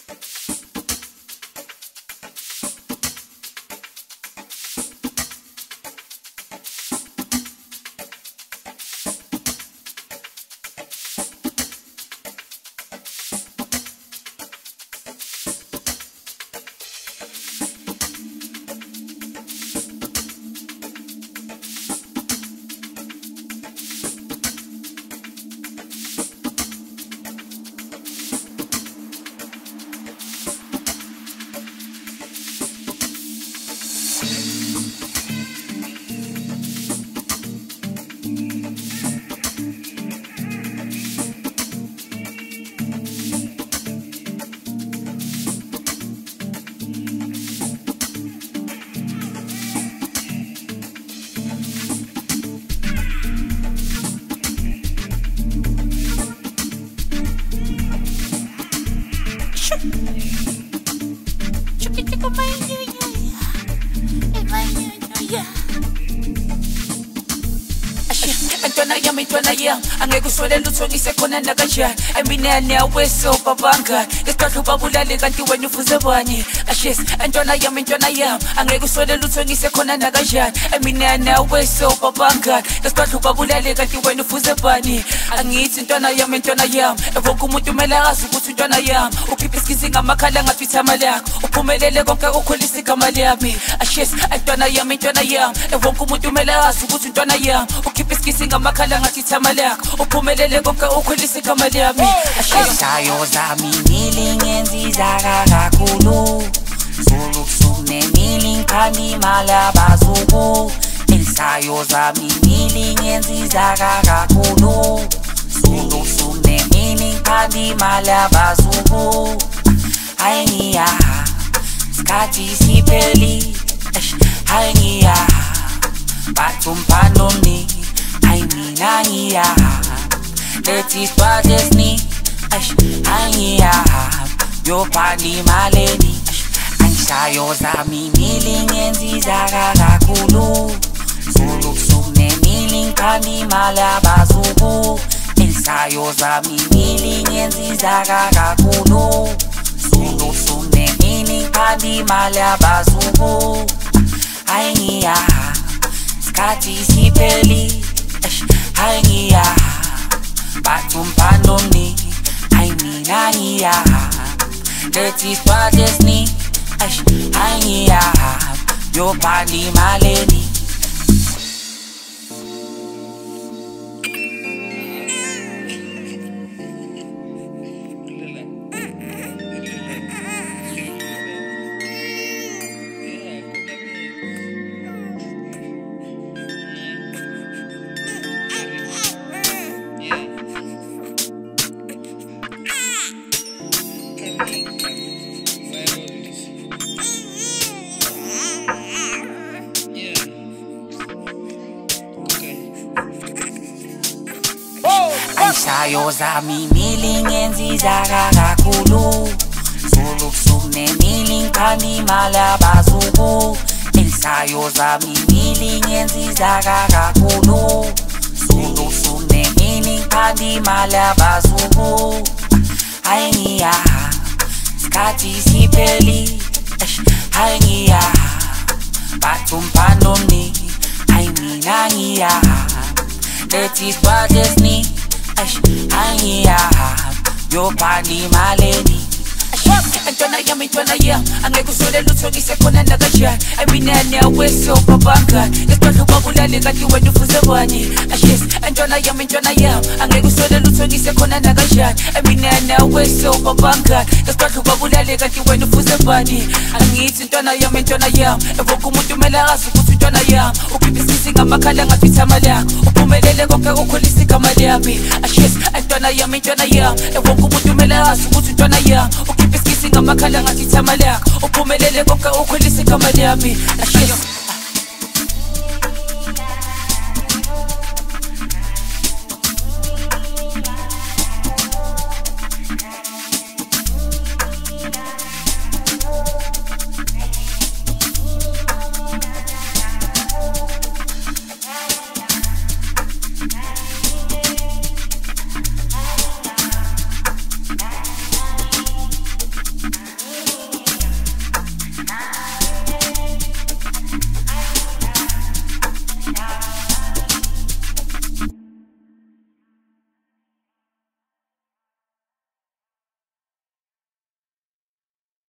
Angeke uswele lutho ngisekhona nakanjani eminene aweso babanga isikhathi babulale kanti wena ufuze bani ashes intwana yami angeke uswele lutho ngisekhona nakanjani eminene aweso babanga isikhathi babulale kanti wena ufuze bani angithi intwana yami evonke umuntu umele azi ukuthi intwana yami ukhipha iskizi ngamakhala ngathi ithama lakho uphumelele konke ukhulisa igama lami ashes intwana yami evonke umuntu umele azi ukuthi intwana yami ukhipha iskizi ngamakhala ngathi ithama lakho uphumelele konke ukhulisa igama lami Esayo zami nilingenziza kakhulu Sulukusuku nemili ngikhanda imali abazuku Esayo zami nilingenziza kakhulu Sulukusuku nemili ngikhanda imali abazuku Hayi ngiya Sikhathi sipheli Hayi ngiya Bathi umphando mni Hayi mina ngiya Lethi swadesni Angiya Yopali maleni Angishayo zami nilingenziza kakhulu Sulukusuku nemili ngikhanda imali abazuku Ensayo zami nilingenziza kakhulu Sulukusuku nemili ngikhanda imali abazuku Hayi ngiya Sikhathi sipheli Hayi ngiya Bathi umphando mni Hayi mina ngiya Lethi swadesni Hayi ngiya Yopali maleni Ensayo zami nilingenziza kakhulu Sulukusuku nemili ngikhanda imali abazuku Ensayo zami nilingenziza kakhulu Sulukusuku nemili ngikhanda imali abazuku Hayi ngiya Sikhathi sipheli Hayi ngiya Bathi umphando mni Hayi mina ngiya Lethi swadesni Angiya Yopali maleni Intwana yami angeke uswele lutho ngisekhona nakanjani eminene aweso babanga isikhathi babulale kanti wena ufuze bani ashes intwana yami angeke uswele lutho ngisekhona nakanjani eminene aweso babanga isikhathi babulale kanti wena ufuze bani angithi intwana yami evonke umuntu umele azi ukuthi intwana yami ukhipha iskizi ngamakhala ngathi ithama lakho uphumelele konke ukhulisa igama lami ashes intwana yami evonke umuntu umele azi ukuthi intwana yami ukhipha iskizi ngamakhala ngathi ithama lakho uphumelele konke ukhulisa igama lami ashes